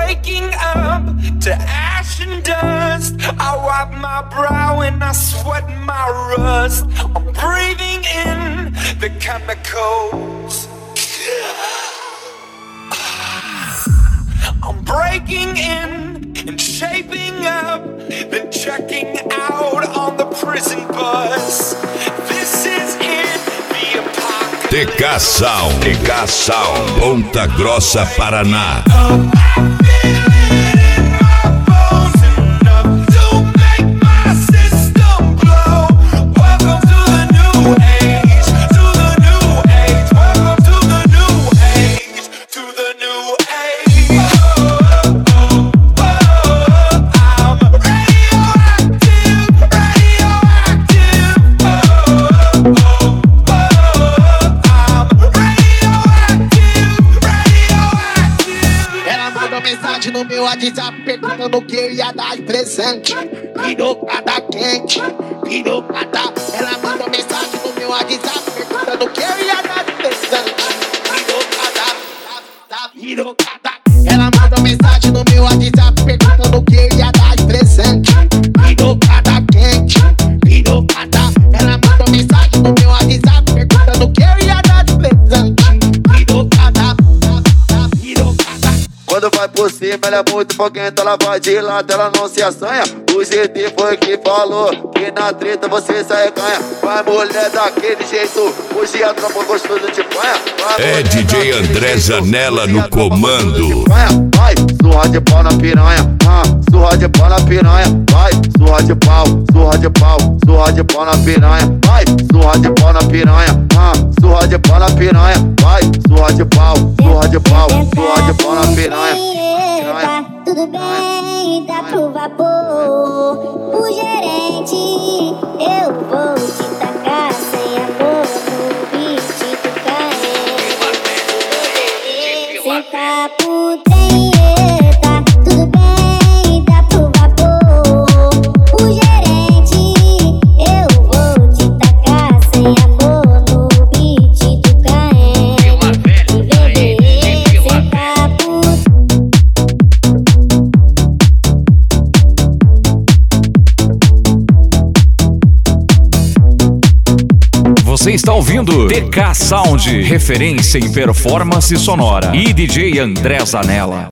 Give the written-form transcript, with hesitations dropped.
waking up to ash and dust. I wipe my brow and I sweat my rust. I'm breathing in the chemicals. I'm breaking in and shaping up, then checking out on the prison bus. This is it, the apocalypse. TK Sound, Ponta Grossa, Paraná. No meu WhatsApp perguntando o que eu ia dar de presente. Pirocada quente, pirocada. Ela mandou mensagem no meu WhatsApp perguntando o que eu ia dar de presente. Pirocada, pirocada. Ela mandou mensagem no meu WhatsApp perguntando o que eu ia dar de presente. Pirocada quente, pirocada. Ela mandou mensagem no meu WhatsApp perguntando o que eu ia dar de presente. Pirocada, pirocada. Quando vai por cima, ela é muito foguenta, ela vai de lado, ela não se assanha. O GT foi que falou que na treta você sai ganha. Vai mulher daquele jeito, hoje a tropa gostosa de panha. É DJ André Zanella no comando. Vai, surra de pau na piranha, surra de pau na piranha. Vai, surra de pau, surra de pau, surra de pau na piranha. Vai, surra de pau na piranha, surra de pau na piranha. Vai, surra de pau, surra de pau, surra de pau na piranha. Tá tudo bem, dá pro vapor. O gerente, eu vou te tacar sem amor no beat do Caê. Senta pro trem, tá tudo bem, dá pro vapor. O gerente, eu vou te tacar sem amor no beat do Caê. Senta pro Você está ouvindo TK Sound, referência em performance sonora, e DJ André Zanella.